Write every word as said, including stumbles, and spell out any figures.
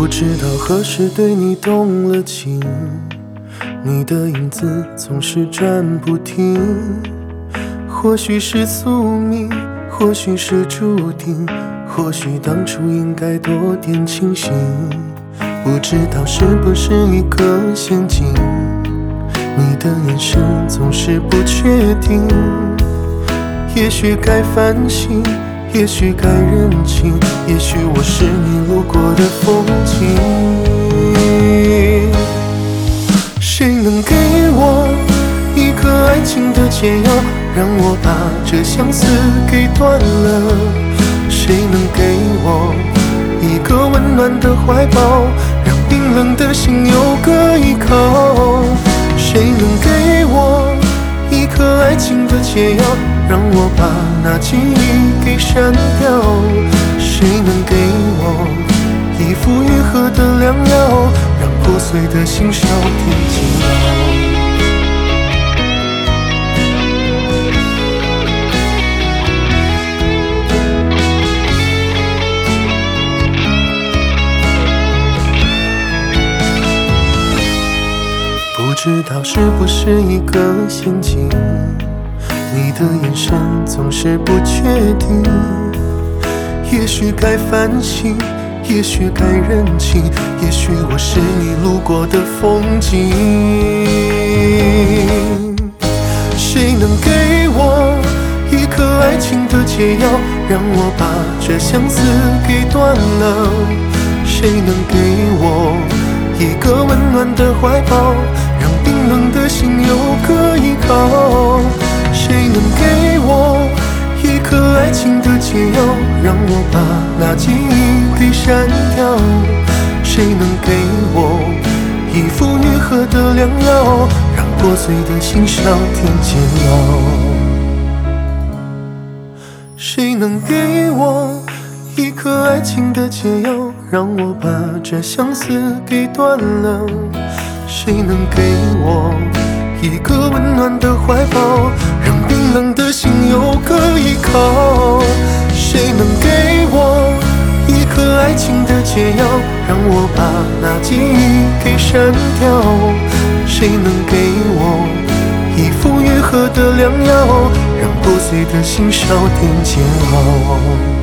不知道何时对你动了情，你的影子总是转不停。或许是宿命，或许是注定，或许当初应该多点清醒。不知道是不是一个陷阱，你的眼神总是不确定。也许该反省，也许该认清，也许我是你路过的风景。谁能给我一颗爱情的解药，让我把这相思给断了？谁能给我一个温暖的怀抱，让冰冷的心有个依靠？谁能给我一颗爱情的解药，让我把那记忆给删掉？谁能给我一副愈合的良药，让破碎的心少点煎熬？不知道是不是一个陷阱，你的眼神总是不确定。也许该反省，也许该认清，也许我是你路过的风景。谁能给我一颗爱情的解药，让我把这相思给断了？谁能给我一个温暖的怀抱，让冰冷的心有个依靠？谁能给我一颗爱情的解药，让我把那记忆给删掉？谁能给我一副愈合的良药，让破碎的心少点煎熬？谁能给我一颗爱情的解药，让我把这相思给断了？谁能给我一个温暖的怀抱，让冰冷的心有个依靠？谁能给我一颗爱情的解药，让我把那记忆给删掉？谁能给我一副愈合的良药，让破碎的心少点煎熬？